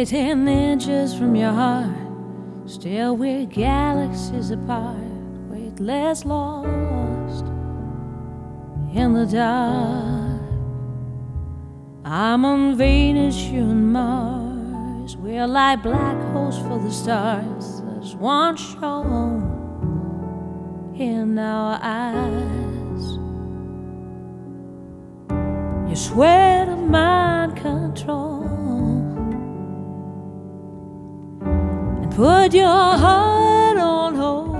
Only 10 inches from your heart, still we're galaxies apart, weightless lost in the dark. I'm on Venus, you on Mars. We're like black holes for the stars. There's one show in our eyes. You swear to mind control and put your heart